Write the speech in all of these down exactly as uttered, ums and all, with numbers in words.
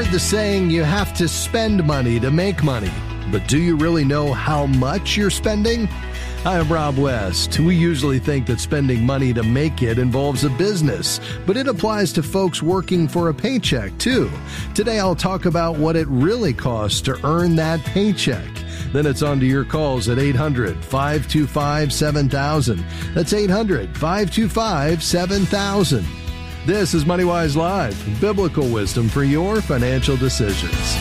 heard the saying, you have to spend money to make money. But do you really know how much you're spending? Hi, I'm Rob West. We usually think that spending money to make it involves a business, but it applies to folks working for a paycheck, too. Today, I'll talk about what it really costs to earn that paycheck. Then it's on to your calls at eight hundred, five two five, seven thousand. That's eight hundred, five two five, seven thousand. This is MoneyWise Live, biblical wisdom for your financial decisions.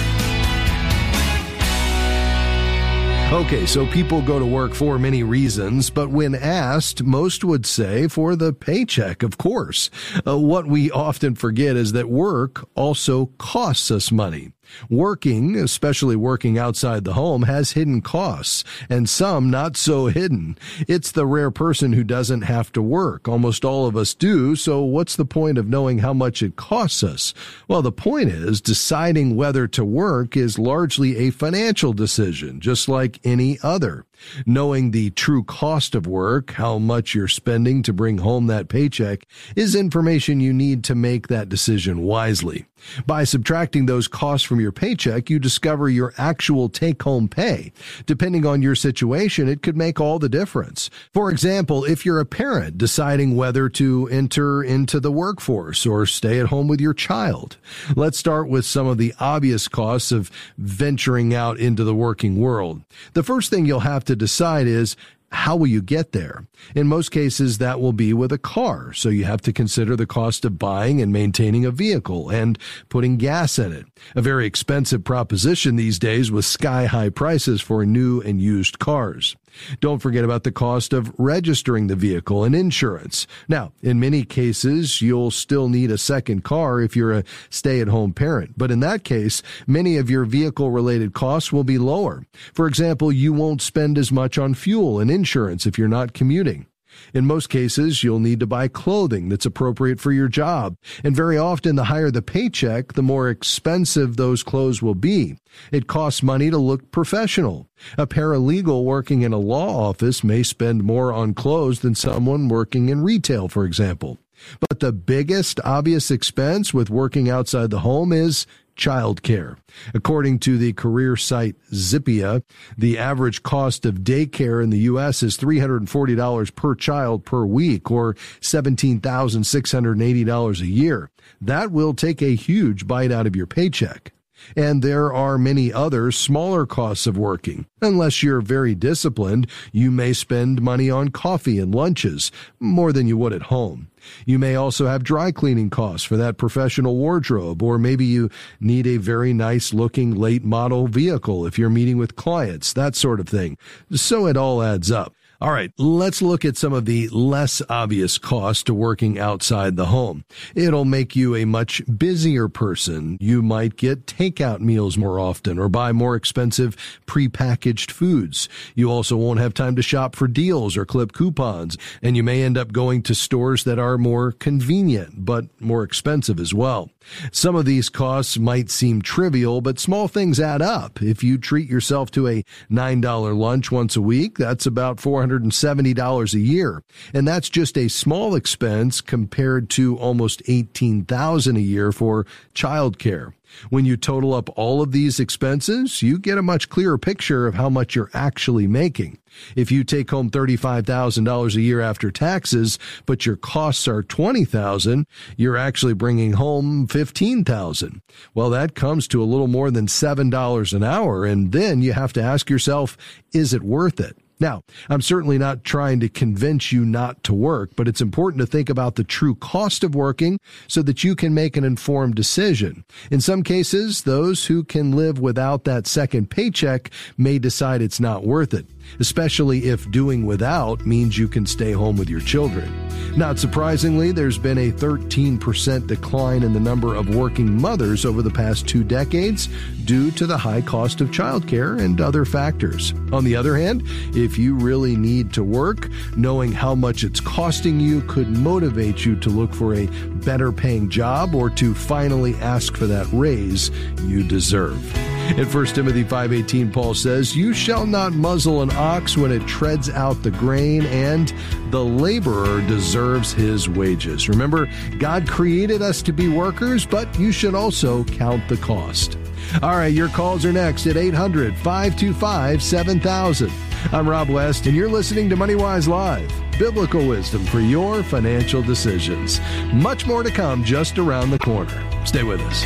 Okay, so people go to work for many reasons, but when asked, most would say for the paycheck, of course. Uh, what we often forget is that work also costs us money. Working, especially working outside the home, has hidden costs, and some not so hidden. It's the rare person who doesn't have to work. Almost all of us do, so what's the point of knowing how much it costs us? Well, the point is, deciding whether to work is largely a financial decision, just like any other. Knowing the true cost of work, how much you're spending to bring home that paycheck, is information you need to make that decision wisely. By subtracting those costs from your paycheck, you discover your actual take-home pay. Depending on your situation, it could make all the difference. For example, if you're a parent deciding whether to enter into the workforce or stay at home with your child. Let's start with some of the obvious costs of venturing out into the working world. The first thing you'll have to decide is, how will you get there? In most cases, that will be with a car, so you have to consider the cost of buying and maintaining a vehicle and putting gas in it. A very expensive proposition these days with sky-high prices for new and used cars. Don't forget about the cost of registering the vehicle and insurance. Now, in many cases, you'll still need a second car if you're a stay-at-home parent. But in that case, many of your vehicle-related costs will be lower. For example, you won't spend as much on fuel and insurance if you're not commuting. In most cases, you'll need to buy clothing that's appropriate for your job. And very often, the higher the paycheck, the more expensive those clothes will be. It costs money to look professional. A paralegal working in a law office may spend more on clothes than someone working in retail, for example. But the biggest obvious expense with working outside the home is childcare. According to the career site Zippia, the average cost of daycare in the U S is three hundred forty dollars per child per week, or seventeen thousand six hundred eighty dollars a year. That will take a huge bite out of your paycheck. And there are many other smaller costs of working. Unless you're very disciplined, you may spend money on coffee and lunches, more than you would at home. You may also have dry cleaning costs for that professional wardrobe, or maybe you need a very nice-looking late-model vehicle if you're meeting with clients, that sort of thing. So it all adds up. All right, let's look at some of the less obvious costs to working outside the home. It'll make you a much busier person. You might get takeout meals more often or buy more expensive prepackaged foods. You also won't have time to shop for deals or clip coupons, and you may end up going to stores that are more convenient but more expensive as well. Some of these costs might seem trivial, but small things add up. If you treat yourself to a nine dollar lunch once a week, that's about four hundred seventy dollars a year. And that's just a small expense compared to almost eighteen thousand dollars a year for childcare. When you total up all of these expenses, you get a much clearer picture of how much you're actually making. If you take home thirty-five thousand dollars a year after taxes, but your costs are twenty thousand dollars, you're actually bringing home fifteen thousand dollars. Well, that comes to a little more than seven dollars an hour, and then you have to ask yourself, is it worth it? Now, I'm certainly not trying to convince you not to work, but it's important to think about the true cost of working so that you can make an informed decision. In some cases, those who can live without that second paycheck may decide it's not worth it, especially if doing without means you can stay home with your children. Not surprisingly, there's been a thirteen percent decline in the number of working mothers over the past two decades due to the high cost of childcare and other factors. On the other hand, if you really need to work, knowing how much it's costing you could motivate you to look for a better paying job or to finally ask for that raise you deserve. In First Timothy five eighteen, Paul says, "You shall not muzzle an ox when it treads out the grain, and the laborer deserves his wages." Remember, God created us to be workers, but you should also count the cost. All right, your calls are next at eight hundred, five two five, seven thousand. I'm Rob West, and you're listening to MoneyWise Live, biblical wisdom for your financial decisions. Much more to come just around the corner. Stay with us.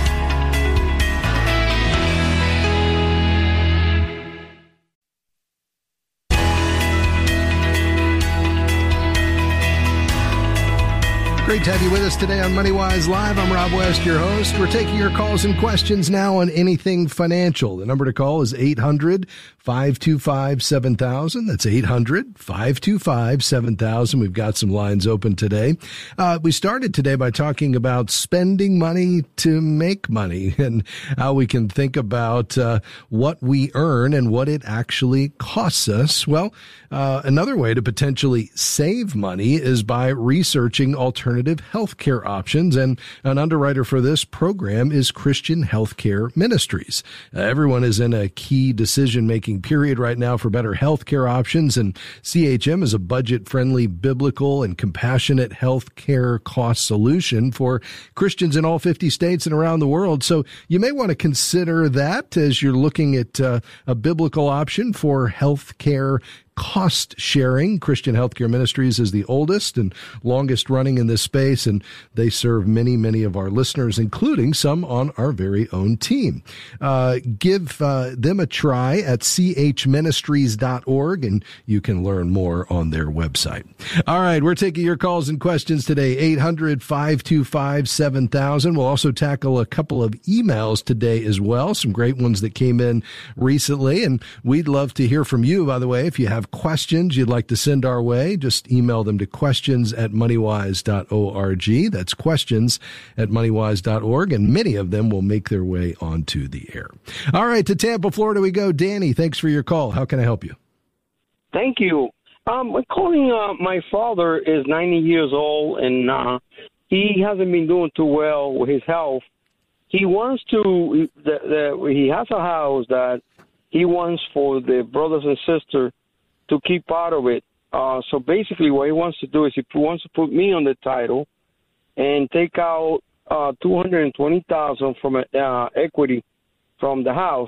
Great to have you with us today on MoneyWise Live. I'm Rob West, your host. We're taking your calls and questions now on anything financial. The number to call is eight hundred, five two five, seven thousand. That's eight hundred, five two five, seven thousand. We've got some lines open today. Uh, we started today by talking about spending money to make money and how we can think about uh, what we earn and what it actually costs us. Well, uh, another way to potentially save money is by researching alternative healthcare options, and an underwriter for this program is Christian Healthcare Ministries. Uh, everyone is in a key decision-making period right now for better healthcare options, and C H M is a budget-friendly, biblical, and compassionate healthcare cost solution for Christians in all fifty states and around the world. So you may want to consider that as you're looking at uh, a biblical option for healthcare cost sharing. Christian Healthcare Ministries is the oldest and longest running in this space, and they serve many, many of our listeners, including some on our very own team. Uh, give uh, them a try at c h ministries dot org, and you can learn more on their website. All right, we're taking your calls and questions today, eight hundred, five two five, seven thousand. We'll also tackle a couple of emails today as well, some great ones that came in recently, and we'd love to hear from you, by the way. If you have questions you'd like to send our way, just email them to questions at moneywise dot org. That's questions at moneywise dot org, and many of them will make their way onto the air. All right, to Tampa, Florida we go. Danny, thanks for your call. How can I help you? Thank you. Um, I'm calling, uh, my father is ninety years old, and uh, he hasn't been doing too well with his health. He wants to, the, the, he has a house that he wants for the brothers and sisters to keep out of it. Uh, so basically what he wants to do is he wants to put me on the title and take out uh, two hundred twenty thousand dollars from uh, equity from the house.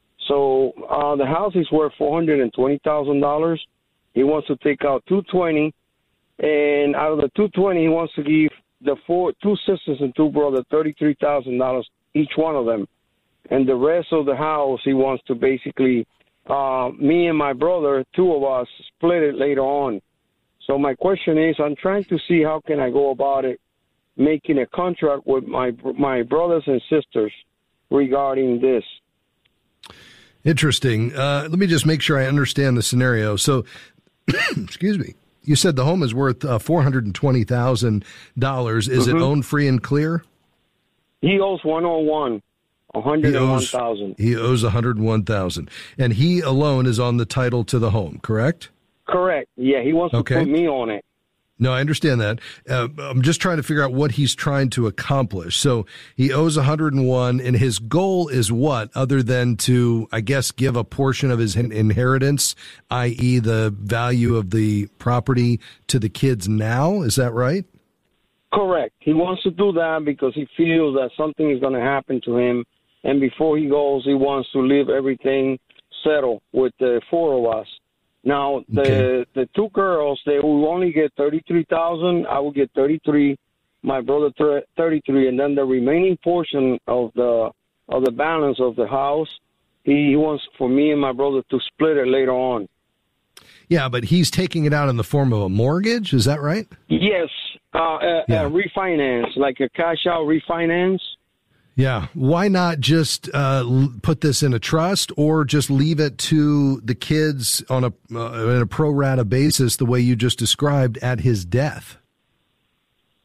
So uh, the house is worth four hundred twenty thousand dollars. He wants to take out two hundred twenty thousand dollars, and out of the two hundred twenty thousand dollars, he wants to give the four, two sisters and two brothers thirty-three thousand dollars each one of them. And the rest of the house, he wants to basically Uh, me and my brother, two of us, split it later on. So my question is, I'm trying to see how can I go about it, making a contract with my my brothers and sisters regarding this. Interesting. Uh, let me just make sure I understand the scenario. So, excuse me, you said the home is worth uh, four hundred twenty thousand dollars. Is mm-hmm. it owned free and clear? He owes one hundred one. one hundred one thousand. He owes one hundred one thousand. And he alone is on the title to the home, correct? Correct. Yeah, he wants okay. to put me on it. No, I understand that. Uh, I'm just trying to figure out what he's trying to accomplish. So he owes one hundred one, and his goal is what, other than to, I guess, give a portion of his inheritance, that is the value of the property, to the kids now? Is that right? Correct. He wants to do that because he feels that something is going to happen to him. And before he goes, he wants to leave everything settled with the four of us. Now, the okay. the two girls, they will only get thirty-three thousand dollars. I will get thirty-three. My brother thirty-three, and then the remaining portion of the of the balance of the house, he, he wants for me and my brother to split it later on. Yeah, but he's taking it out in the form of a mortgage. Is that right? Yes, uh, a, yeah. a refinance, like a cash out refinance. Yeah. Why not just uh, put this in a trust, or just leave it to the kids on a uh, on a pro rata basis, the way you just described, at his death?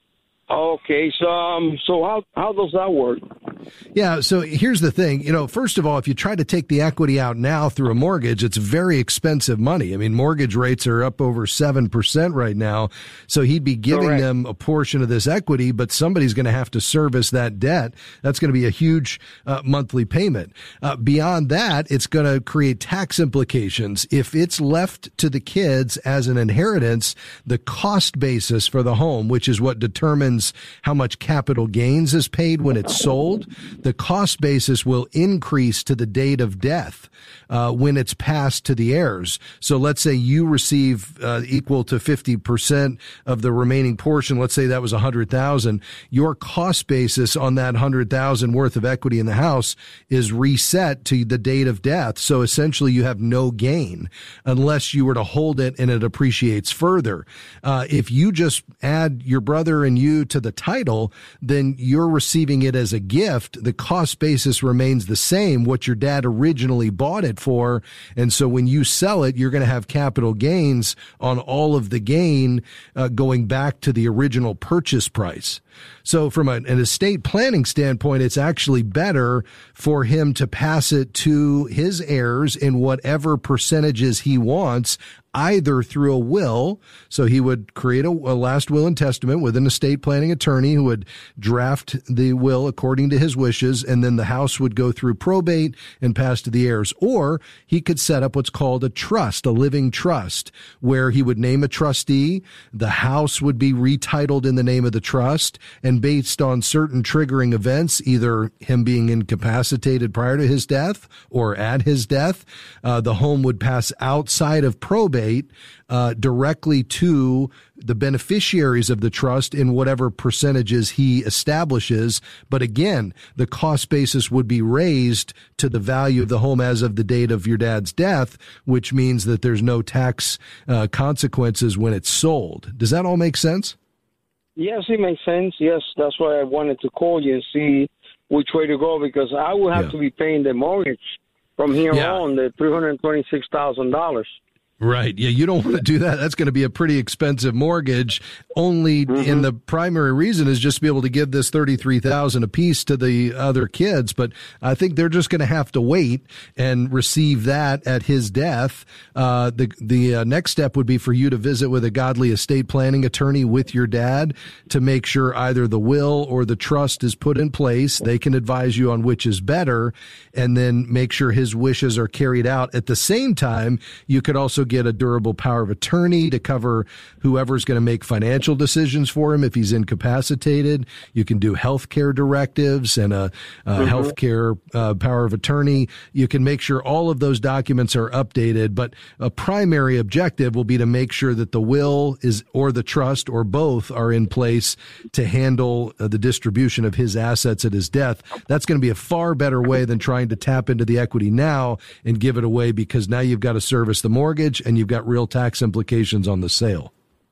Okay, so um, so how how does that work? Yeah, so here's the thing. You know, first of all, if you try to take the equity out now through a mortgage, it's very expensive money. I mean, mortgage rates are up over seven percent right now. So he'd be giving Correct. them a portion of this equity, but somebody's going to have to service that debt. That's going to be a huge uh, monthly payment. Uh, beyond that, it's going to create tax implications. If it's left to the kids as an inheritance, the cost basis for the home, which is what determines how much capital gains is paid when it's sold, the cost basis will increase to the date of death uh, when it's passed to the heirs. So let's say you receive uh, equal to fifty percent of the remaining portion. Let's say that was one hundred thousand dollars. Your cost basis on that one hundred thousand dollars worth of equity in the house is reset to the date of death. So essentially you have no gain unless you were to hold it and it appreciates further. Uh, if you just add your brother and you to the title, then you're receiving it as a gift. The cost basis remains the same, what your dad originally bought it for. And so when you sell it, you're going to have capital gains on all of the gain uh, going back to the original purchase price. So from an, an estate planning standpoint, it's actually better for him to pass it to his heirs in whatever percentages he wants, either through a will. So he would create a, a last will and testament with an estate planning attorney who would draft the will according to his wishes, and then the house would go through probate and pass to the heirs. Or he could set up what's called a trust, a living trust, where he would name a trustee. The house would be retitled in the name of the trust, and based on certain triggering events, either him being incapacitated prior to his death or at his death, uh, the home would pass outside of probate uh, directly to the beneficiaries of the trust in whatever percentages he establishes. But again, the cost basis would be raised to the value of the home as of the date of your dad's death, which means that there's no tax uh, consequences when it's sold. Does that all make sense? Yes, it makes sense. Yes, that's why I wanted to call you and see which way to go, because I will have Yeah. to be paying the mortgage from here Yeah. on, the three hundred twenty-six thousand dollars. Right. Yeah, you don't want to do that. That's going to be a pretty expensive mortgage. Only Mm-hmm. in the primary reason is just to be able to give this thirty-three thousand dollars apiece to the other kids. But I think they're just going to have to wait and receive that at his death. Uh, the the uh, next step would be for you to visit with a godly estate planning attorney with your dad to make sure either the will or the trust is put in place. They can advise you on which is better, and then make sure his wishes are carried out. At the same time, you could also get a durable power of attorney to cover whoever's going to make financial decisions for him if he's incapacitated. You can do healthcare directives and a, a mm-hmm. healthcare uh, power of attorney. You can make sure all of those documents are updated, but a primary objective will be to make sure that the will is, or the trust, or both are in place to handle uh, the distribution of his assets at his death. That's going to be a far better way than trying to tap into the equity now and give it away, because now you've got to service the mortgage and you've got real tax implications on the sale.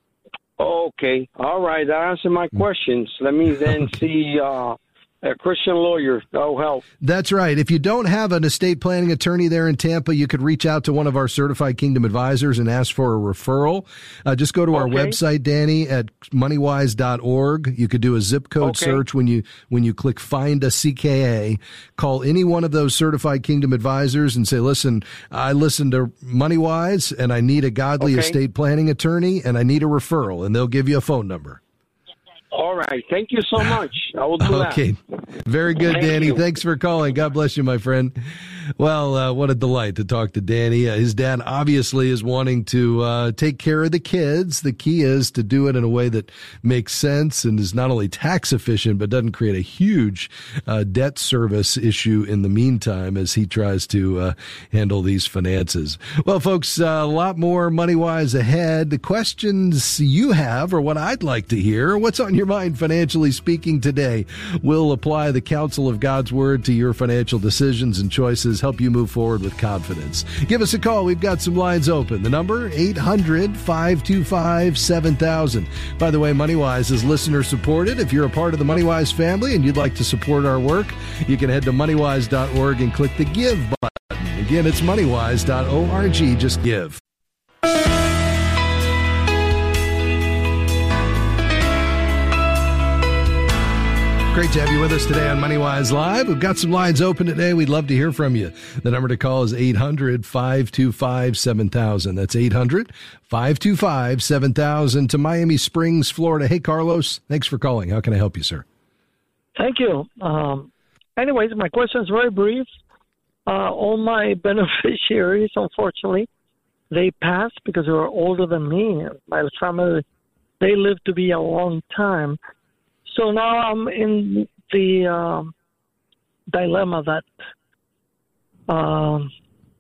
Okay. All right. That answered my questions. Let me then Okay. see uh, a Christian lawyer. That'll help. That's right. If you don't have an estate planning attorney there in Tampa, you could reach out to one of our certified Kingdom advisors and ask for a referral. Uh, just go to our Okay. website, Danny, at moneywise dot org. You could do a zip code Okay. search when you when you click Find a C K A. Call any one of those certified Kingdom advisors and say, listen, I listen to MoneyWise and I need a godly Okay. estate planning attorney and I need a referral, and they'll give you a phone number. All right. Thank you so much. I will do that. Okay. Very good, Thank Danny. you. Thanks for calling. God bless you, my friend. Well, uh, what a delight to talk to Danny. Uh, his dad obviously is wanting to uh, take care of the kids. The key is to do it in a way that makes sense and is not only tax efficient, but doesn't create a huge uh, debt service issue in the meantime as he tries to uh, handle these finances. Well, folks, uh, a lot more MoneyWise ahead. The questions you have are what I'd like to hear. What's on your mind financially speaking today? We'll apply the counsel of God's Word to your financial decisions and choices, help you move forward with confidence. Give us a call. We've got some lines open. The number, eight hundred, five two five, seven thousand. By the way, MoneyWise is listener supported. If you're a part of the MoneyWise family and you'd like to support our work, you can head to moneywise dot org and click the Give button. Again, it's moneywise dot org. Just give. Great to have you with us today on MoneyWise Live. We've got some lines open today. We'd love to hear from you. The number to call is eight hundred, five two five, seven thousand. That's eight hundred, five two five, seven thousand to Miami Springs, Florida. Hey, Carlos, thanks for calling. How can I help you, sir? Thank you. Um, anyways, my question is very brief. Uh, all my beneficiaries, unfortunately, they passed because they were older than me. My family, they lived to be a long time. So now I'm in the um, dilemma that um,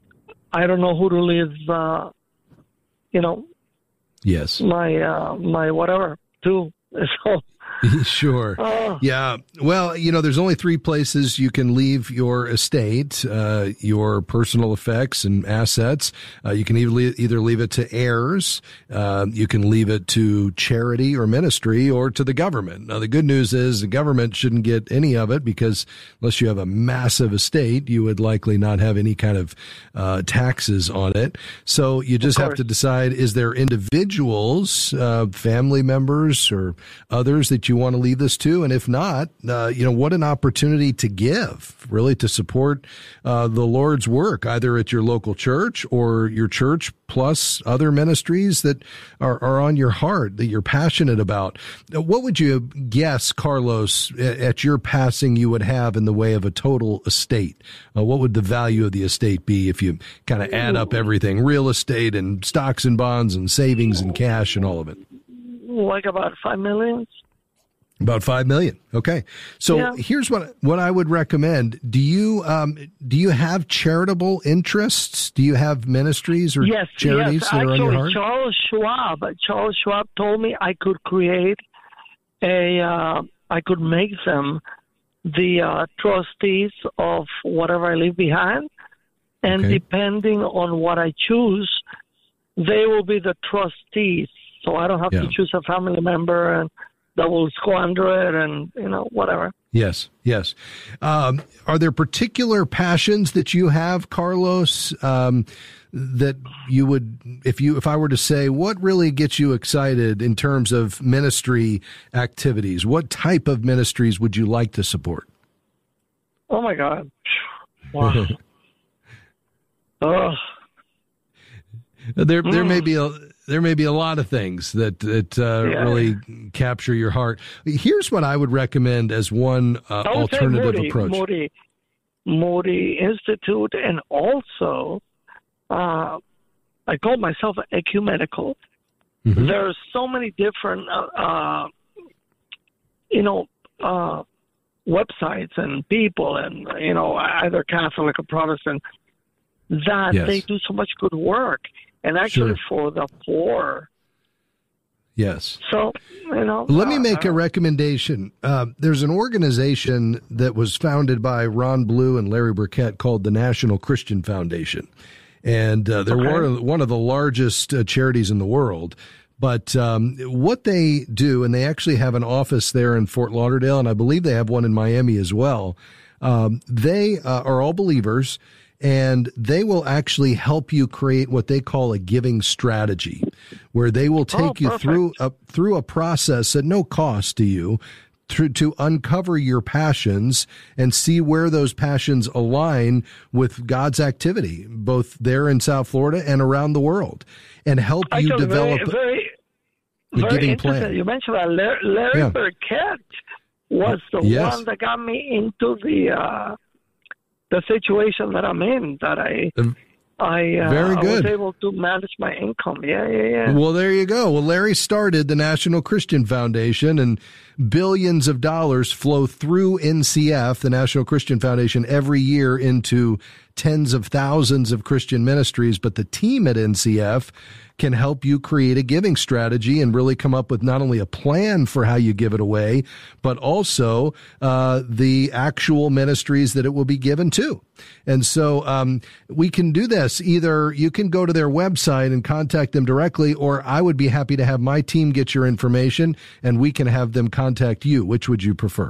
I don't know who to leave, uh, you know, yes, my uh, my whatever to. So, sure. Uh, yeah. Well, you know, there's only three places you can leave your estate, uh, your personal effects and assets. Uh, you can either, either leave it to heirs, uh, you can leave it to charity or ministry, or to the government. Now, the good news is the government shouldn't get any of it, because unless you have a massive estate, you would likely not have any kind of uh, taxes on it. So you just have to decide, is there individuals, uh, family members or others that you want to leave this to? And if not, uh, you know, what an opportunity to give, really, to support uh, the Lord's work, either at your local church or your church plus other ministries that are, are on your heart, that you're passionate about. What would you guess, Carlos, at your passing you would have in the way of a total estate? Uh, what would the value of the estate be if you kind of add up everything, real estate and stocks and bonds and savings and cash and all of it? Like about five million. About five million. Okay. So yeah. Here's what what I would recommend. Do you um do you have charitable interests? Do you have ministries or yes, charities yes. that Actually, are on your heart? Charles Schwab. Charles Schwab told me I could create a. Uh, I could make them the uh, trustees of whatever I leave behind, and Okay. depending on what I choose, they will be the trustees. So I don't have Yeah. to choose a family member and that will squander it and, you know, whatever. Yes, yes. Um, are there particular passions that you have, Carlos, um, that you would, if you, if I were to say, what really gets you excited in terms of ministry activities? What type of ministries would you like to support? Oh my God! Wow. oh. There, there Mm. may be a there may be a lot of things that that uh, Yeah. really capture your heart. Here's what I would recommend as one uh, I would say alternative Moody, approach. Moody, Moody Institute, and also uh, I call myself ecumenical. Mm-hmm. There are so many different, uh, uh, you know, uh, websites and people, and you know, either Catholic or Protestant, that Yes. they do so much good work, and actually Sure. for the poor. Yes. So, you know. Let me uh, make a recommendation. Uh, there's an organization that was founded by Ron Blue and Larry Burkett called the National Christian Foundation. And uh, they're Okay. one, of, one of the largest uh, charities in the world. But um, what they do, and they actually have an office there in Fort Lauderdale, and I believe they have one in Miami as well. Um, they uh, are all believers, and they will actually help you create what they call a giving strategy, where they will take Oh, you perfect. through a, through a process at no cost to you to, to uncover your passions and see where those passions align with God's activity, both there in South Florida and around the world, and help you Actually, develop very, very, the very giving interesting. plan. You mentioned that Larry, Larry Yeah. Burkett was the Yes. one that got me into the uh, the situation that I'm in. That I Um, I, uh, very I good. was able to manage my income. Yeah, yeah, yeah. Well, there you go. Well, Larry started the National Christian Foundation, and billions of dollars flow through N C F, the National Christian Foundation, every year into tens of thousands of Christian ministries. But the team at N C F can help you create a giving strategy and really come up with not only a plan for how you give it away, but also uh, the actual ministries that it will be given to. And so um, we can do this. Either you can go to their website and contact them directly, or I would be happy to have my team get your information and we can have them contact you. Which would you prefer?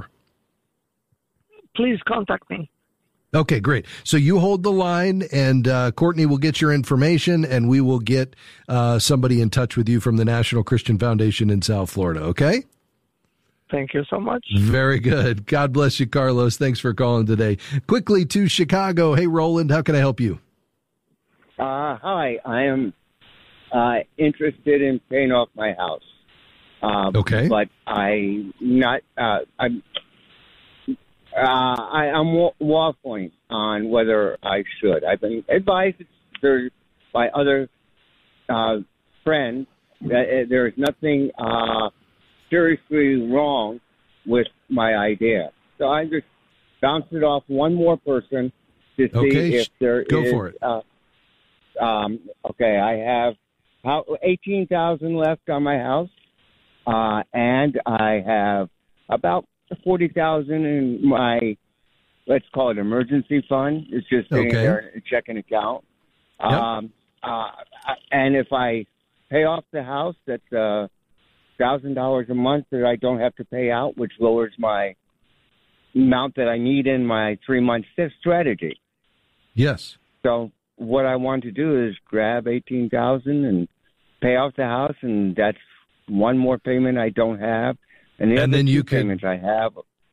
Please contact me. Okay, great. So you hold the line, and uh, Courtney will get your information, and we will get uh, somebody in touch with you from the National Christian Foundation in South Florida, okay? Thank you so much. Very good. God bless you, Carlos. Thanks for calling today. Quickly to Chicago. Hey, Roland, how can I help you? Uh, hi, I am uh, interested in paying off my house. Uh, okay. But I not uh, I'm uh, I, I'm wa- waffling on whether I should. I've been advised there by other uh, friends that uh, there is nothing uh, seriously wrong with my idea. So I just bounced it off one more person to see okay. if there Go is. for it. Uh, um, okay, I have how, eighteen thousand left on my house, uh, and I have about forty thousand in my, let's call it emergency fund. It's just sitting Okay. there in a checking account. Yep. Um, uh, and if I pay off the house, that's a thousand dollars a month that I don't have to pay out, which lowers my amount that I need in my three month strategy. Yes. So what I want to do is grab eighteen thousand and pay off the house, and that's one more payment I don't have, and the And other then two you could- payments I have.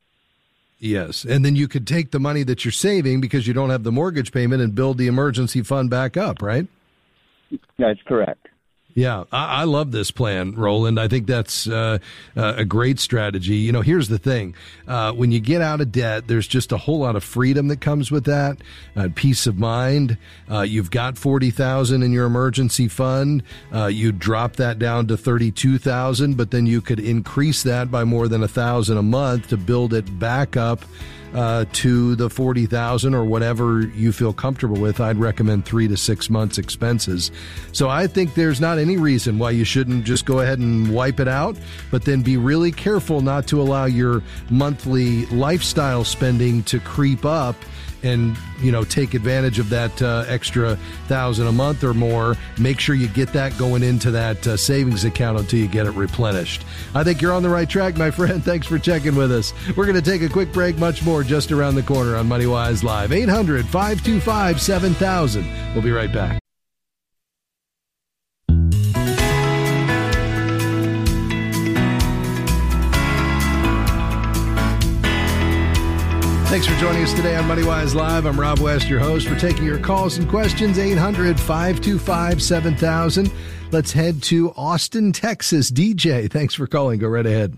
Yes. And then you could take the money that you're saving because you don't have the mortgage payment and build the emergency fund back up, right? That's correct. Yeah, I, I love this plan, Roland. I think that's uh, uh, a great strategy. You know, here's the thing. Uh, when you get out of debt, there's just a whole lot of freedom that comes with that, uh, peace of mind. Uh, you've got forty thousand dollars in your emergency fund. Uh, you drop that down to thirty-two thousand dollars, but then you could increase that by more than one thousand dollars a month to build it back up Uh, to the forty thousand or whatever you feel comfortable with. I'd recommend three to six months expenses. So I think there's not any reason why you shouldn't just go ahead and wipe it out, but then be really careful not to allow your monthly lifestyle spending to creep up and, you know, take advantage of that uh, extra thousand a month or more. Make sure you get that going into that uh, savings account until you get it replenished. I think you're on the right track, my friend. Thanks for checking with us. We're going to take a quick break. Much more just around the corner on MoneyWise Live. eight hundred, five two five, seven thousand. We'll be right back. Thanks for joining us today on MoneyWise Live. I'm Rob West, your host. We're taking your calls and questions, eight hundred, five two five, seven thousand. Let's head to Austin, Texas. D J, thanks for calling. Go right ahead.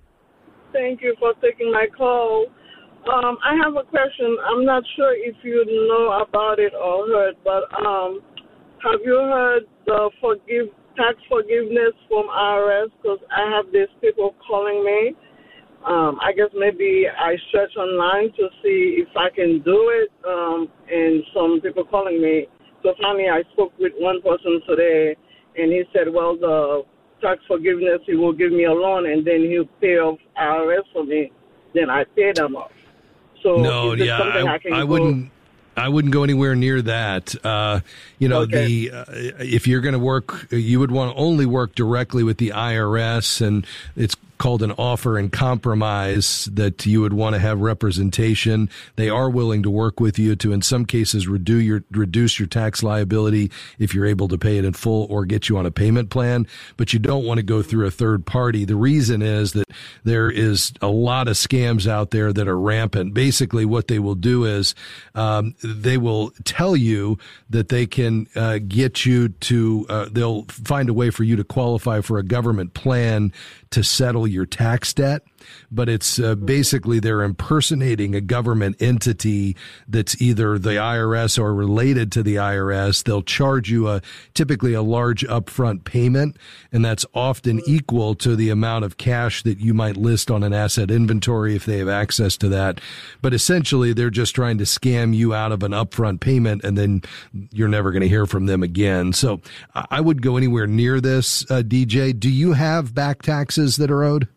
Thank you for taking my call. Um, I have a question. I'm not sure if you know about it or heard, but um, have you heard the forgive tax forgiveness from I R S? Because I have these people calling me. Um, I guess maybe I search online to see if I can do it, um, and some people calling me. So finally, I spoke with one person today, and he said, well, the tax forgiveness, he will give me a loan, and then he'll pay off I R S for me. Then I pay them off. So no, is this yeah, something I, I can I go? wouldn't. I wouldn't go anywhere near that. Uh, you know, Okay. the uh, if you're going to work, you would want to only work directly with the I R S, and it's called an offer and compromise that you would want to have representation. They are willing to work with you to, in some cases, reduce your reduce your tax liability if you're able to pay it in full or get you on a payment plan. But you don't want to go through a third party. The reason is that there is a lot of scams out there that are rampant. Basically, what they will do is um, they will tell you that they can uh, get you to, uh, they'll find a way for you to qualify for a government plan to settle your tax debt, but it's uh, basically they're impersonating a government entity that's either the I R S or related to the I R S. They'll charge you a typically a large upfront payment, and that's often equal to the amount of cash that you might list on an asset inventory if they have access to that. But essentially, they're just trying to scam you out of an upfront payment, and then you're never going to hear from them again. So I wouldn't go anywhere near this, uh, D J. Do you have back taxes that are owed?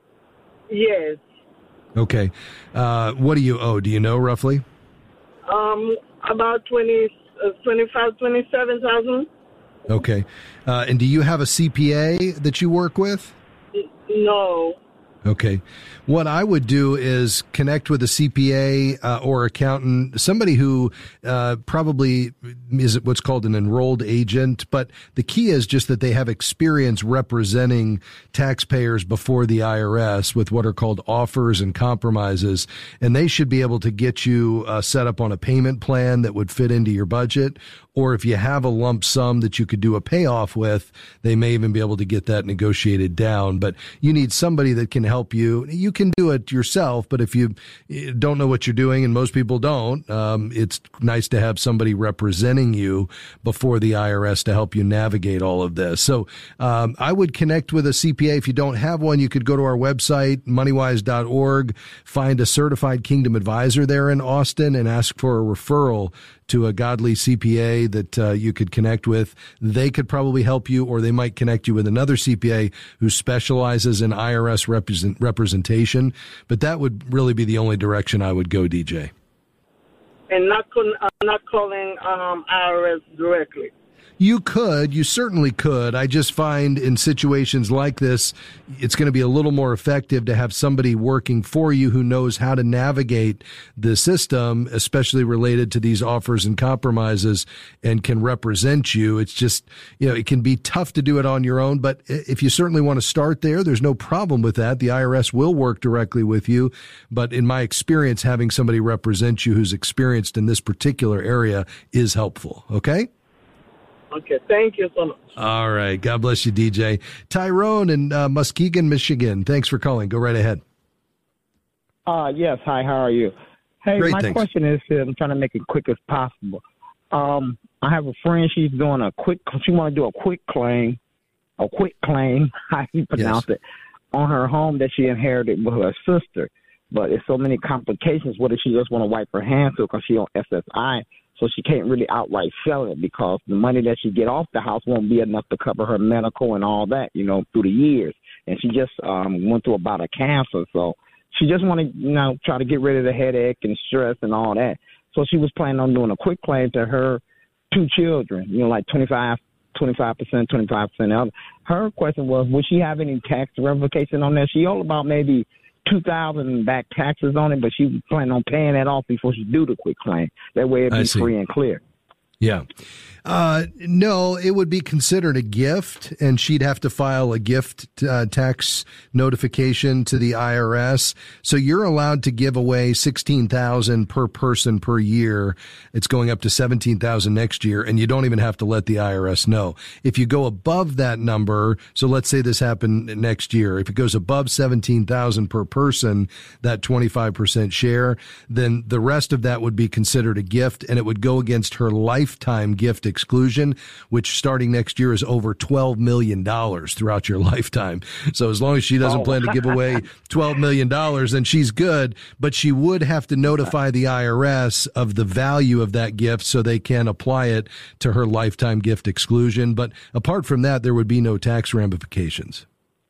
Yes. Okay. Uh, what do you owe? Do you know roughly? Um, about twenty, uh, twenty-five, twenty-seven thousand. Okay. Uh, and do you have a C P A that you work with? No. Okay. What I would do is connect with a C P A uh, or accountant, somebody who uh, probably is what's called an enrolled agent. But the key is just that they have experience representing taxpayers before the I R S with what are called offers and compromises. And they should be able to get you uh, set up on a payment plan that would fit into your budget. Or if you have a lump sum that you could do a payoff with, they may even be able to get that negotiated down. But you need somebody that can help you. You can do it yourself, but if you don't know what you're doing, and most people don't, um, it's nice to have somebody representing you before the I R S to help you navigate all of this. So um, I would connect with a C P A. If you don't have one, you could go to our website, moneywise dot org, find a certified Kingdom advisor there in Austin, and ask for a referral to a godly C P A that uh, you could connect with. They could probably help you, or they might connect you with another C P A who specializes in I R S represent, representation. But that would really be the only direction I would go, D J. And not con- uh, not calling um, I R S directly. You could, you certainly could. I just find in situations like this, it's going to be a little more effective to have somebody working for you who knows how to navigate the system, especially related to these offers and compromises, and can represent you. It's just, you know, it can be tough to do it on your own, but if you certainly want to start there, there's no problem with that. The I R S will work directly with you, but in my experience, having somebody represent you who's experienced in this particular area is helpful. Okay? Okay, thank you so much. All right. God bless you, D J. Tyrone in uh, Muskegon, Michigan. Thanks for calling. Go right ahead. Uh, yes. Hi, how are you? Hey, Great, my thanks. question is, uh, I'm trying to make it quick as possible. Um, I have a friend, she's doing a quick, she want to do a quick claim, a quick claim, how you pronounce Yes. it, on her home that she inherited with her sister. But it's so many complications. What if she just want to wipe her hands to it because she on S S I? So she can't really outright sell it because the money that she get off the house won't be enough to cover her medical and all that, you know, through the years. And she just um, went through about a cancer. So she just want to, you know, try to get rid of the headache and stress and all that. So she was planning on doing a quick claim to her two children, you know, like twenty-five, twenty-five percent, twenty-five percent other. Her question was, would she have any tax revocation on that? She owed about maybe two thousand dollars back taxes on it, but she was planning on paying that off before she do the quick claim. That way it'd I be see. free and clear. Yeah. Uh, no, it would be considered a gift, and she'd have to file a gift uh, tax notification to the I R S. So you're allowed to give away sixteen thousand dollars per person per year. It's going up to seventeen thousand dollars next year, and you don't even have to let the I R S know. If you go above that number, so let's say this happened next year, if it goes above seventeen thousand dollars per person, that twenty-five percent share, then the rest of that would be considered a gift, and it would go against her lifetime gift exclusion, which starting next year is over twelve million dollars throughout your lifetime. So as long as she doesn't Oh. plan to give away twelve million dollars, then she's good, but she would have to notify the I R S of the value of that gift so they can apply it to her lifetime gift exclusion. But apart from that, there would be no tax ramifications.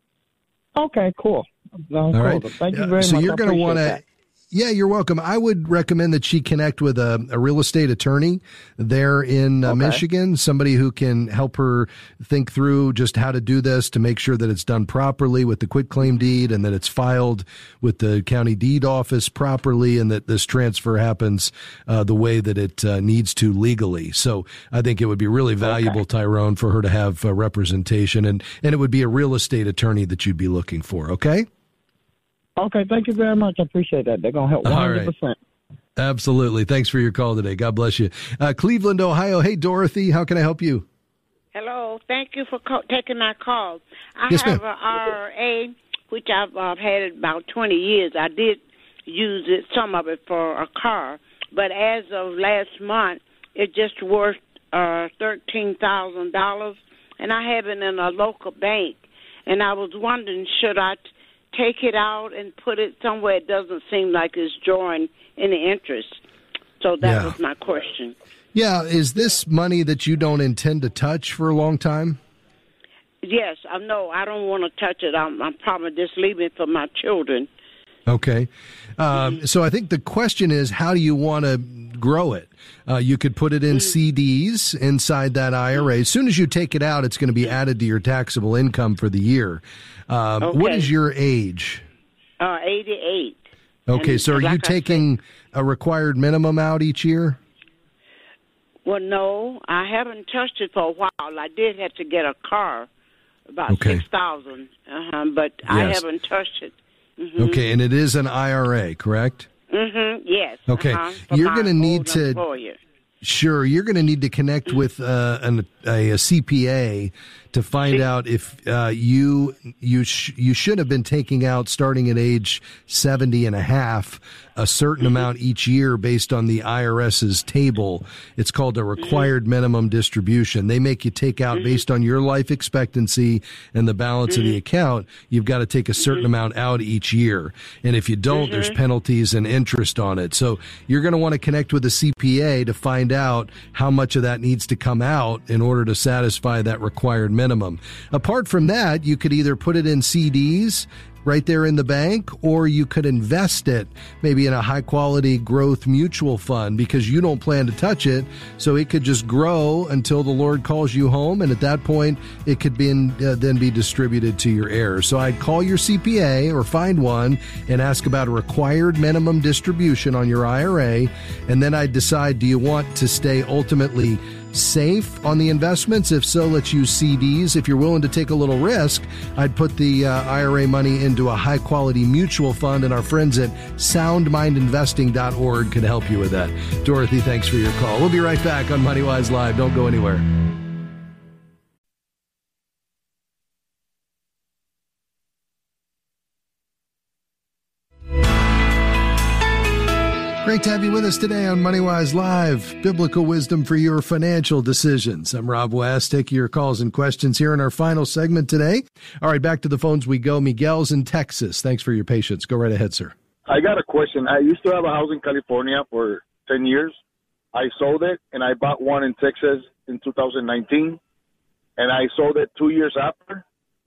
Okay, cool. No, All cool. right. Thank you Uh, very so much. you're I going to appreciate want to, that. yeah, you're welcome. I would recommend that she connect with a, a real estate attorney there in uh, Okay. Michigan, somebody who can help her think through just how to do this to make sure that it's done properly with the quitclaim deed and that it's filed with the county deed office properly and that this transfer happens uh, the way that it uh, needs to legally. So I think it would be really valuable, Okay. Tyrone, for her to have uh, representation, and, and it would be a real estate attorney that you'd be looking for. Okay? Okay, thank you very much. I appreciate that. They're going to help All one right. hundred percent. Absolutely. Thanks for your call today. God bless you. Uh, Cleveland, Ohio. Hey, Dorothy, how can I help you? Hello. Thank you for co- taking my call. I Yes, have ma'am. an I R A, which I've uh, had it about twenty years. I did use it, some of it for a car, but as of last month, it just worth uh, thirteen thousand dollars, and I have it in a local bank. And I was wondering, should I t- take it out and put it somewhere it doesn't seem like it's drawing any interest? So that Yeah. was my question. Yeah. Is this money that you don't intend to touch for a long time? Yes, I know. I don't want to touch it. I'm, I'm probably just leaving it for my children. Okay. Um, so I think the question is, how do you want to grow it? Uh, you could put it in C Ds inside that I R A. As soon as you take it out, it's going to be added to your taxable income for the year. Um, What Okay. is your age? Uh, eighty-eight. Okay, And so are like you I taking a required minimum out each year? Well, no, I haven't touched it for a while. I did have to get a car, about Okay. six thousand, uh-huh, but I Yes. haven't touched it. Mm-hmm. Okay, and it is an I R A, correct? Mm-hmm. Yes. Okay, uh-huh, for you're my going to need old to. employer. Sure, you're going to need to connect with uh, an, a, a C P A to find out if uh, you you sh- you should have been taking out, starting at age seventy and a half, a certain amount each year based on the IRS's table. It's called a required minimum distribution. They make you take out based on your life expectancy and the balance of the account. You've got to take a certain amount out each year. And if you don't, there's penalties and interest on it. So you're going to want to connect with a C P A to find out how much of that needs to come out in order to satisfy that required minimum. Apart from that, you could either put it in C Ds right there in the bank, or you could invest it maybe in a high quality growth mutual fund because you don't plan to touch it. So it could just grow until the Lord calls you home. And at that point, it could be in, uh, then be distributed to your heirs. So I'd call your C P A or find one and ask about a required minimum distribution on your I R A. And then I'd decide, do you want to stay ultimately safe on the investments? If so, let's use C Ds. If you're willing to take a little risk, I'd put the uh, I R A money into a high quality mutual fund, and our friends at sound mind investing dot org can help you with that. Dorothy, thanks for your call. We'll be right back on MoneyWise Live. Don't go anywhere. Great to have you with us today on MoneyWise Live, biblical wisdom for your financial decisions. I'm Rob West, taking your calls and questions here in our final segment today. All right, back to the phones we go. Miguel's in Texas. Thanks for your patience. Go right ahead, sir. I got a question. I used to have a house in California for ten years. I sold it, and I bought one in Texas in two thousand nineteen, and I sold it two years after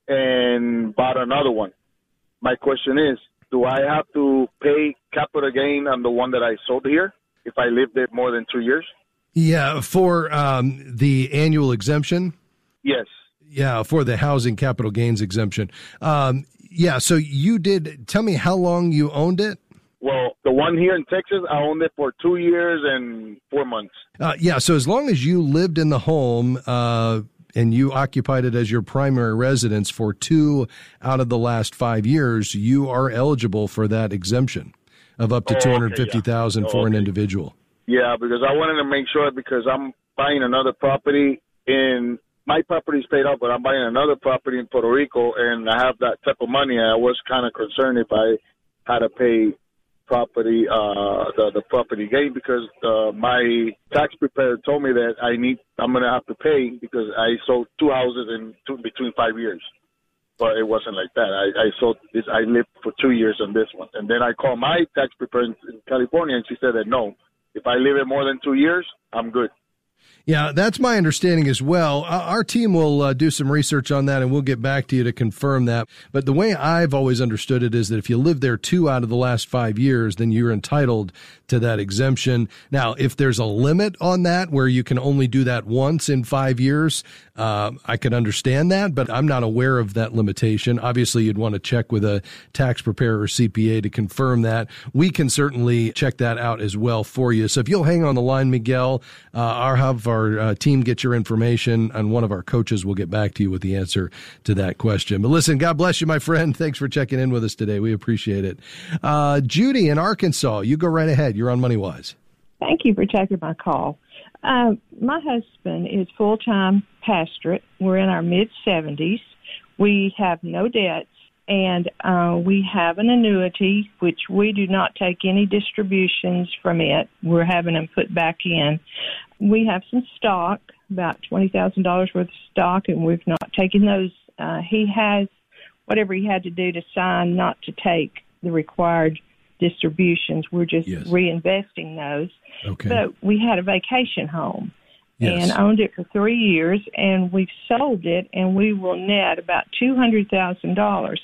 and bought another one. My question is, do I have to pay capital gain on the one that I sold here if I lived there more than two years? Yeah, for um, the annual exemption? Yes. Yeah, for the housing capital gains exemption. Um, yeah, so you did, tell me how long you owned it? Well, the one here in Texas, I owned it for two years and four months. Uh, yeah, so as long as you lived in the home, uh, and you occupied it as your primary residence for two out of the last five years, you are eligible for that exemption of up to Oh, two hundred fifty thousand dollars okay, yeah. for an Okay. individual. Yeah, because I wanted to make sure, because I'm buying another property in my property is paid off, but I'm buying another property in Puerto Rico, and I have that type of money. I was kind of concerned if I had to pay property, uh, the, the property gain, because uh, my tax preparer told me that I need, I'm going to have to pay because I sold two houses in two, between five years. But it wasn't like that. I, I sold this, I lived for two years on this one. And then I called my tax preparer in, in California, and she said that no, if I live it more than two years, I'm good. Yeah, that's my understanding as well. Uh, our team will uh, do some research on that, and we'll get back to you to confirm that. But the way I've always understood it is that if you live there two out of the last five years, then you're entitled to that exemption. Now, if there's a limit on that where you can only do that once in five years, uh, I can understand that, but I'm not aware of that limitation. Obviously, you'd want to check with a tax preparer or C P A to confirm that. We can certainly check that out as well for you. So if you'll hang on the line, Miguel, uh, I'll have our uh, team get your information, and one of our coaches will get back to you with the answer to that question. But listen, God bless you, my friend. Thanks for checking in with us today. We appreciate it. Uh, Judy in Arkansas, you go right ahead. You're on MoneyWise. Thank you for taking my call. Uh, my husband is full-time pastorate. We're in our mid-seventies. We have no debts, and uh, we have an annuity, which we do not take any distributions from it. We're having them put back in. We have some stock, about twenty thousand dollars worth of stock, and we've not taken those. Uh, he has whatever he had to do to sign not to take the required distributions. We're just Yes. reinvesting those. Okay. But we had a vacation home Yes. and owned it for three years, and we've sold it, and we will net about two hundred thousand dollars.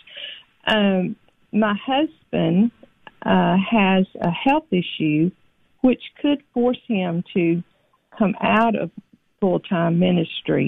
Um, my husband uh, has a health issue which could force him to come out of full-time ministry.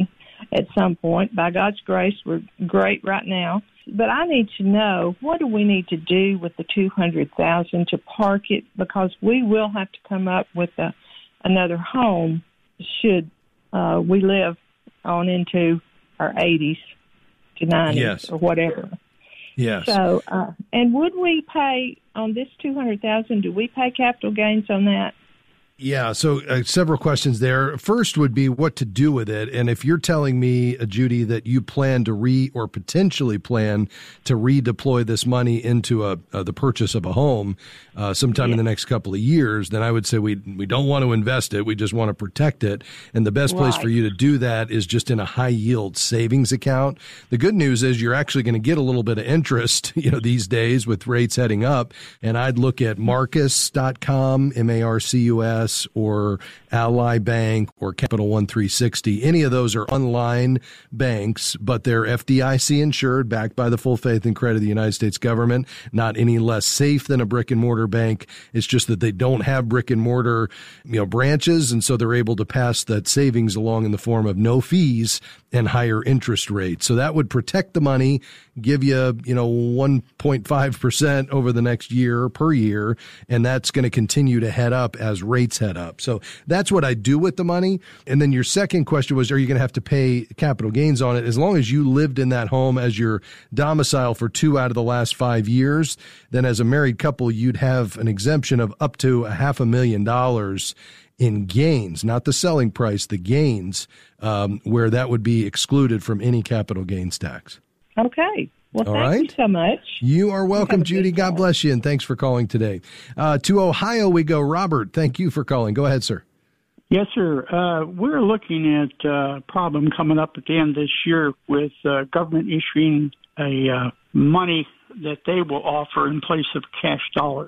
at some point. By God's grace, we're great right now. But I need to know, what do we need to do with the two hundred thousand dollars to park it? Because we will have to come up with a, another home should uh, we live on into our eighties to nineties yes. or whatever. Yes. So, uh, and would we pay on this two hundred thousand dollars, do we pay capital gains on that? Yeah, so uh, several questions there. First would be what to do with it. And if you're telling me, uh, Judy, that you plan to re or potentially plan to redeploy this money into a, uh, the purchase of a home uh, sometime yeah. in the next couple of years, then I would say we we don't want to invest it. We just want to protect it. And the best place right. for you to do that is just in a high yield savings account. The good news is you're actually going to get a little bit of interest, you know, these days with rates heading up. And I'd look at Marcus dot com, M A R C U S, or Ally Bank or Capital One three sixty. Any of those are online banks, but they're F D I C insured, backed by the full faith and credit of the United States government. Not any less safe than a brick and mortar bank. It's just that they don't have brick and mortar, you know, branches, and so they're able to pass that savings along in the form of no fees and higher interest rates. So that would protect the money, give you, you know, one point five percent over the next year per year, and that's going to continue to head up as rates head up. So that's what I do with the money. And then your second question was, are you going to have to pay capital gains on it? As long as you lived in that home as your domicile for two out of the last five years, then as a married couple, you'd have an exemption of up to a half a million dollars in gains, not the selling price, the gains, um, where that would be excluded from any capital gains tax. Okay. Well, All thank right. you so much. You are welcome, Judy. God bless you, and thanks for calling today. Uh, to Ohio we go. Robert, thank you for calling. Go ahead, sir. Yes, sir. Uh, we're looking at a problem coming up at the end of this year with uh, government issuing a uh, money that they will offer in place of cash dollars.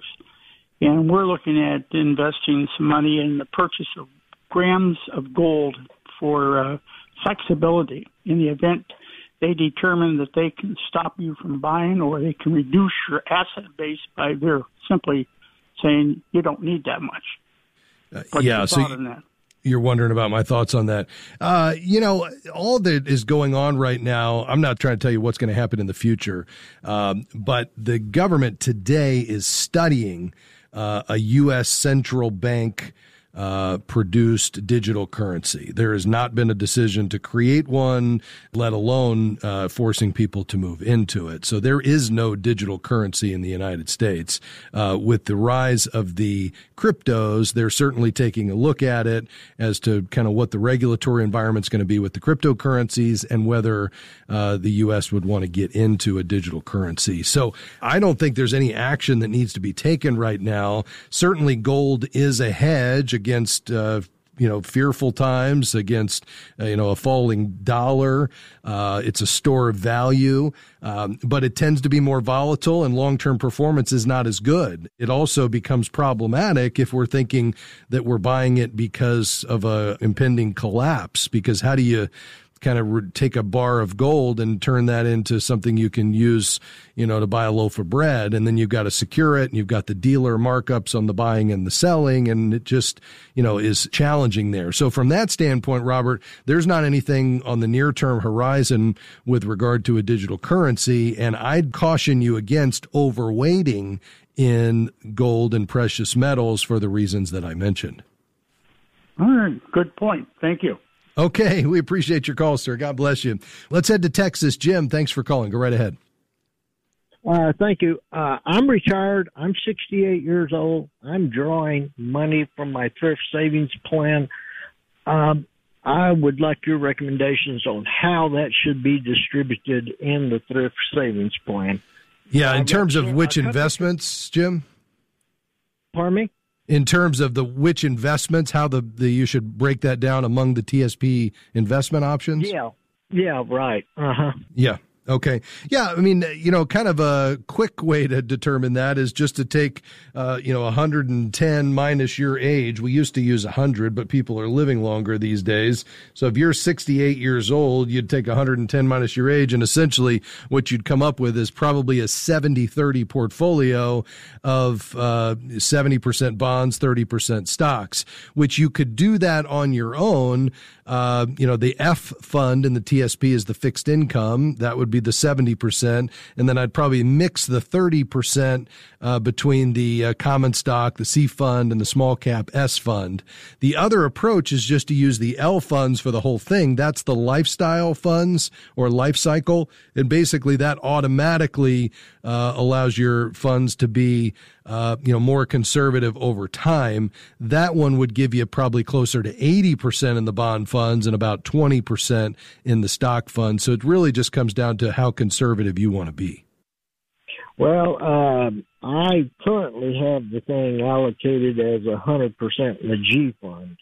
And we're looking at investing some money in the purchase of grams of gold for uh, flexibility in the event they determine that they can stop you from buying, or they can reduce your asset base by their simply saying you don't need that much. Uh, What's yeah, your so thought on that? You're wondering about my thoughts on that. Uh, you know, all that is going on right now, I'm not trying to tell you what's going to happen in the future, um, but the government today is studying uh, a U S central bank Uh, produced digital currency. There has not been a decision to create one, let alone uh, forcing people to move into it. So there is no digital currency in the United States. Uh, with the rise of the cryptos, they're certainly taking a look at it as to kind of what the regulatory environment's going to be with the cryptocurrencies and whether uh, the U S would want to get into a digital currency. So I don't think there's any action that needs to be taken right now. Certainly gold is a hedge against, uh, you know, fearful times, against, uh, you know, a falling dollar. Uh, it's a store of value, um, but it tends to be more volatile and long-term performance is not as good. It also becomes problematic if we're thinking that we're buying it because of a impending collapse, because how do you kind of re- take a bar of gold and turn that into something you can use, you know, to buy a loaf of bread, and then you've got to secure it, and you've got the dealer markups on the buying and the selling, and it just, you know, is challenging there. So from that standpoint, Robert, there's not anything on the near-term horizon with regard to a digital currency, and I'd caution you against overweighting in gold and precious metals for the reasons that I mentioned. All right, good point. Thank you. Okay, we appreciate your call, sir. God bless you. Let's head to Texas. Jim, thanks for calling. Go right ahead. Uh, thank you. Uh, I'm retired. I'm sixty-eight years old. I'm drawing money from my thrift savings plan. Um, I would like your recommendations on how that should be distributed in the thrift savings plan. Yeah, in I've terms got- of which I cut- investments, Jim? Pardon me? In terms of the which investments, how the, the you should break that down among the T S P investment options? Yeah. Yeah, right. Uh-huh. Yeah. Okay. Yeah. I mean, you know, kind of a quick way to determine that is just to take, uh, you know, one hundred ten minus your age. We used to use one hundred, but people are living longer these days. So if you're sixty-eight years old, you'd take one hundred ten minus your age. And essentially what you'd come up with is probably a seventy thirty portfolio of uh, seventy percent bonds, thirty percent stocks, which you could do that on your own. Uh, you know, the F fund in the T S P is the fixed income. That would be the seventy percent. And then I'd probably mix the thirty percent uh, between the uh, common stock, the C fund, and the small cap S fund. The other approach is just to use the L funds for the whole thing. That's the lifestyle funds or life cycle. And basically that automatically uh, allows your funds to be Uh, you know, more conservative over time. That one would give you probably closer to eighty percent in the bond funds and about twenty percent in the stock funds. So it really just comes down to how conservative you want to be. Well, um, I currently have the thing allocated as one hundred percent in the G fund.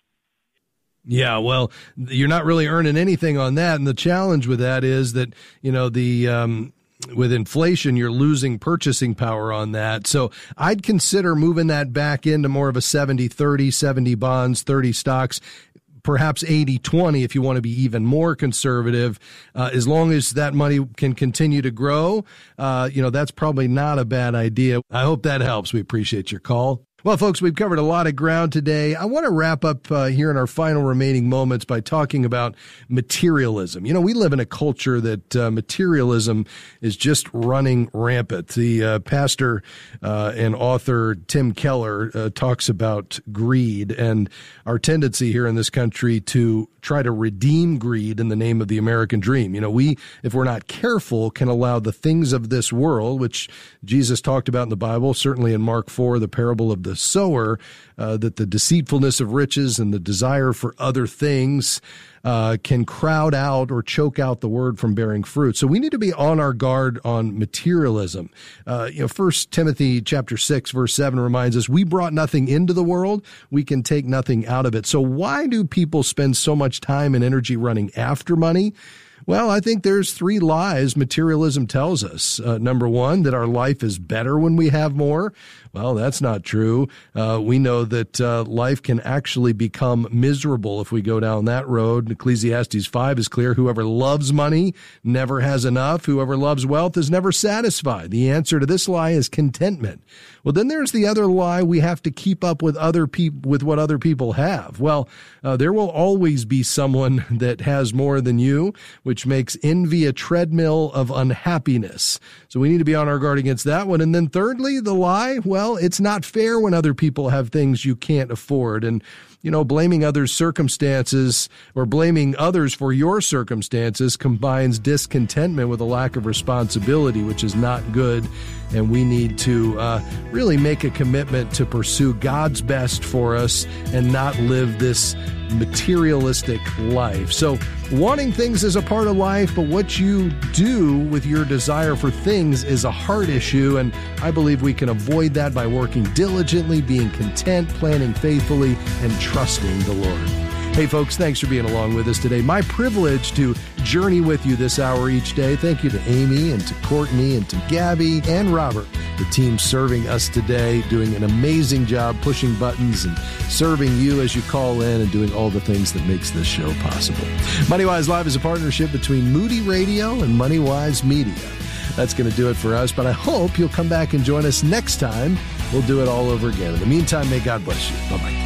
Yeah, well, you're not really earning anything on that. And the challenge with that is that, you know, the, um, with inflation, you're losing purchasing power on that. So I'd consider moving that back into more of a seventy thirty, seventy bonds, thirty stocks, perhaps eighty twenty if you want to be even more conservative. Uh, as long as that money can continue to grow, uh, you know, that's probably not a bad idea. I hope that helps. We appreciate your call. Well, folks, we've covered a lot of ground today. I want to wrap up uh, here in our final remaining moments by talking about materialism. You know, we live in a culture that uh, materialism is just running rampant. The uh, pastor uh, and author Tim Keller uh, talks about greed and our tendency here in this country to try to redeem greed in the name of the American dream. You know, we, if we're not careful, can allow the things of this world, which Jesus talked about in the Bible, certainly in Mark four, the parable of the sower, uh, that the deceitfulness of riches and the desire for other things uh, can crowd out or choke out the word from bearing fruit. So we need to be on our guard on materialism. Uh, you know, First Timothy chapter six, verse seven reminds us, we brought nothing into the world. We can take nothing out of it. So why do people spend so much time and energy running after money? Well, I think there's three lies materialism tells us. Uh, number one, that our life is better when we have more. Well, that's not true. Uh, we know that uh, life can actually become miserable if we go down that road. Ecclesiastes five is clear. Whoever loves money never has enough. Whoever loves wealth is never satisfied. The answer to this lie is contentment. Well, then there's the other lie. We have to keep up with other people, with what other people have. Well, uh, there will always be someone that has more than you, which makes envy a treadmill of unhappiness. So we need to be on our guard against that one. And then thirdly, the lie, well, it's not fair when other people have things you can't afford. And, you know, blaming others' circumstances or blaming others for your circumstances combines discontentment with a lack of responsibility, which is not good. And we need to uh, really make a commitment to pursue God's best for us and not live this materialistic life. So wanting things is a part of life, but what you do with your desire for things is a heart issue. And I believe we can avoid that by working diligently, being content, planning faithfully, and trusting the Lord. Hey, folks, thanks for being along with us today. My privilege to journey with you this hour each day. Thank you to Amy and to Courtney and to Gabby and Robert, the team serving us today, doing an amazing job pushing buttons and serving you as you call in and doing all the things that makes this show possible. MoneyWise Live is a partnership between Moody Radio and MoneyWise Media. That's going to do it for us, but I hope you'll come back and join us next time. We'll do it all over again. In the meantime, may God bless you. Bye-bye.